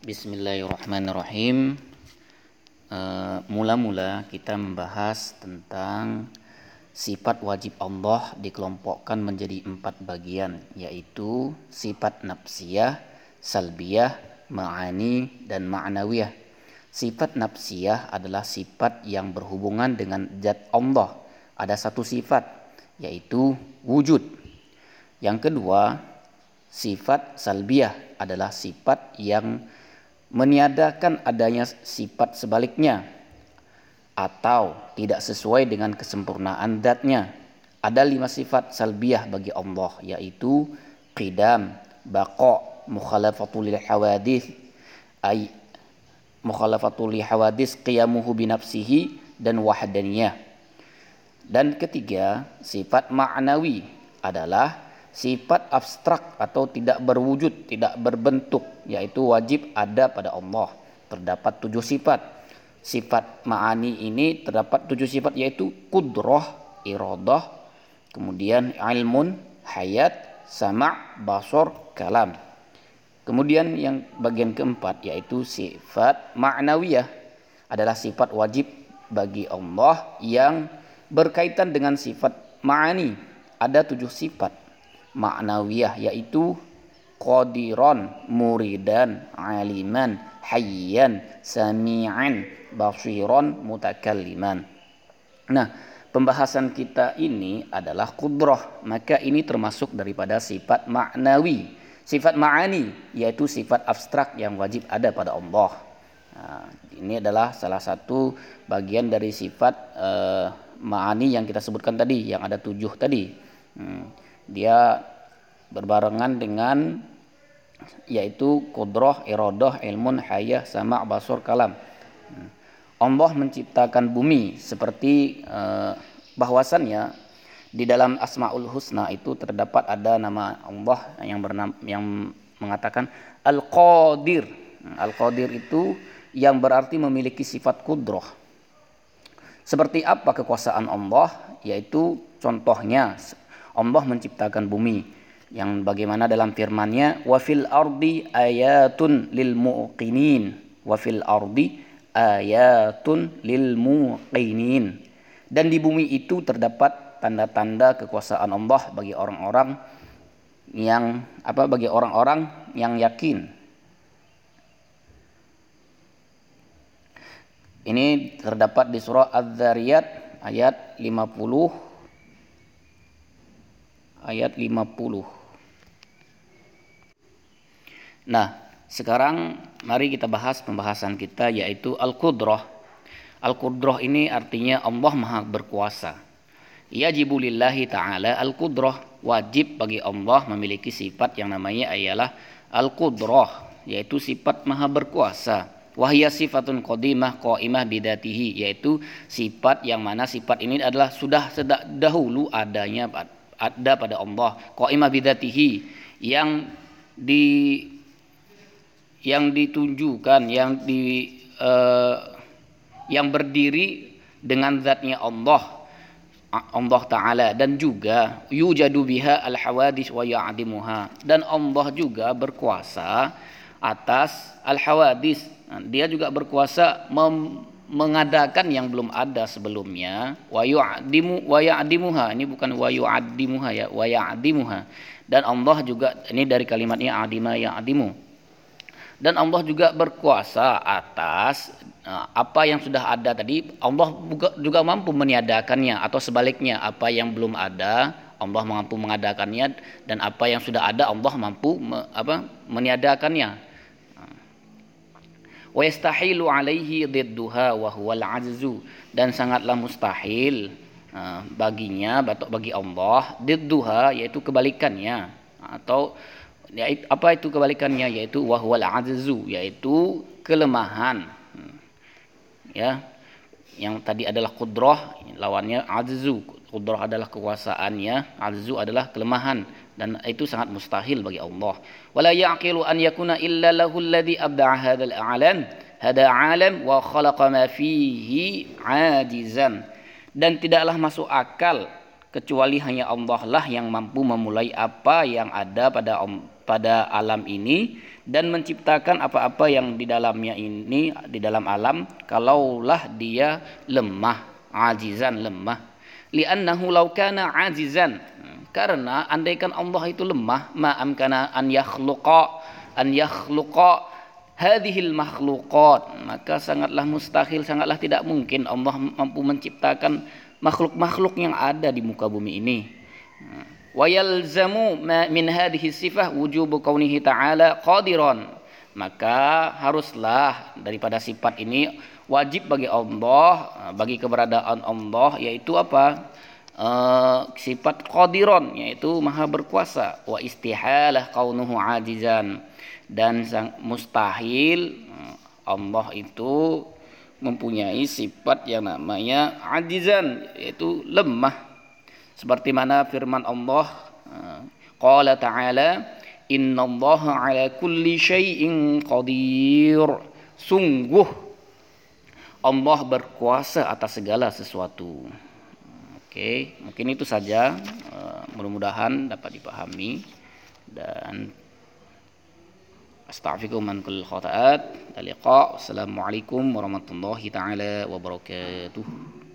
Bismillahirrahmanirrahim. Mula-mula kita membahas tentang sifat wajib Allah dikelompokkan menjadi 4 bagian, yaitu sifat nafsiyah, salbiyah, ma'ani, dan ma'nawiyah. Sifat nafsiyah adalah sifat yang berhubungan dengan zat Allah. Ada satu sifat, yaitu wujud. Yang kedua, sifat salbiyah adalah sifat yang meniadakan adanya sifat sebaliknya atau tidak sesuai dengan kesempurnaan zatnya. Ada 5 sifat salbiyah bagi Allah, yaitu qidam, baqa, mukhalafatul hawadits, ay mukhalafatul hawadits, qiyamuhu binafsihi, dan wahdaniyah. Dan ketiga, sifat ma'nawi adalah sifat abstrak atau tidak berwujud, tidak berbentuk, yaitu wajib ada pada Allah. Terdapat 7 sifat. Sifat ma'ani ini terdapat 7 sifat, yaitu qudrah, iradah, kemudian ilmun, hayat, sama', basar, kalam. Kemudian yang bagian keempat, yaitu sifat ma'nawiyah, adalah sifat wajib bagi Allah yang berkaitan dengan sifat ma'ani. Ada 7 sifat ma'nawiyah, yaitu qadiran, muridan, aliman, hayyan, sami'an, basiran, mutakalliman. Nah, pembahasan kita ini adalah qudrah, maka ini termasuk daripada sifat ma'nawi. Sifat ma'ani yaitu sifat abstrak yang wajib ada pada Allah. Nah, ini adalah salah satu bagian dari sifat ma'ani yang kita sebutkan tadi, yang ada 7 tadi. Dia berbarengan dengan yaitu qudrah, iradah, ilmun, hayah, sama', basar, kalam. Allah menciptakan bumi seperti bahwasannya di dalam Asmaul Husna itu terdapat ada nama Allah yang mengatakan Al-Qadir. Al-Qadir itu yang berarti memiliki sifat qudrah. Seperti apa kekuasaan Allah? Yaitu contohnya Allah menciptakan bumi yang bagaimana dalam firman-Nya, wa fil ardi ayatun lil muqinin, wa fil ardi ayatun lil muqinin. Dan di bumi itu terdapat tanda-tanda kekuasaan Allah bagi orang-orang yang yakin. Ini terdapat di surah Az-Zariyat ayat 50. Nah, sekarang mari kita bahas pembahasan kita, yaitu Al-Qudrah. Al-Qudrah ini artinya Allah Maha Berkuasa. Yajibu lillahi ta'ala Al-Qudrah, wajib bagi Allah memiliki sifat yang namanya ialah Al-Qudrah, yaitu sifat Maha Berkuasa. Wahya sifatun qadimah qaimah bidatihi, yaitu sifat yang mana sifat ini adalah sudah dahulu ada pada Allah, qaimah bidatihi, yang ditunjukkan, yang berdiri dengan zatnya Allah Ta'ala, dan juga yujadu biha al-hawadis wa ya'dimuha, dan Allah juga berkuasa atas al-hawadis. Dia juga berkuasa mengadakan yang belum ada sebelumnya. Wa ya'dimuha, ini bukan wa yu'addimuha ya, wa ya'dimuha. Dan Allah juga, ini dari kalimatnya adima ya'dimu. Dan Allah juga berkuasa atas apa yang sudah ada tadi. Allah juga mampu meniadakannya, atau sebaliknya, apa yang belum ada Allah mampu mengadakannya, dan apa yang sudah ada Allah mampu meniadakannya. Wa yastahilu alaihi didduha wa huwal ajzu, dan sangatlah mustahil bagi Allah didduha, yaitu kebalikannya, atau apa itu kebalikannya, yaitu wa huwal ajzu, yaitu kelemahan. Ya, yang tadi adalah qudrah, lawannya ajzu. Qudrah adalah kekuasaannya, ajzu adalah kelemahan, dan itu sangat mustahil bagi Allah. Wala yaqilu an yakuna illa lahu alladhi abda'a hada alam wa khalaqa ma fihi ajizan. Dan tidaklah masuk akal kecuali hanya Allah lah yang mampu memulai apa yang ada pada alam ini dan menciptakan apa-apa yang di dalamnya ini, di dalam alam, kalaulah dia lemah, ajizan, lemah. Li'annahu law kana ajizan, karena andaikan Allah itu lemah, ma amkana an yakhluqa hadhil makhluqat, maka sangatlah mustahil, sangatlah tidak mungkin Allah mampu menciptakan makhluk-makhluk yang ada di muka bumi ini. Wa yalzamu min hadhihi sifah wujubu kaunihi ta'ala qadiran, maka haruslah daripada sifat ini wajib bagi Allah, bagi keberadaan Allah, yaitu apa? Sifat qadiran, yaitu maha berkuasa. Wa istihalah kaunuhu ajizan, dan mustahil Allah itu mempunyai sifat yang namanya ajizan, yaitu lemah. Seperti mana firman Allah, qala ta'ala, innallaha ala kulli syai'in qadir, sungguh Allah berkuasa atas segala sesuatu. Oke, mungkin itu saja, mudah-mudahan dapat dipahami, dan astaghfirukum min kulli khata'at. Assalamualaikum warahmatullahi taala wabarakatuh.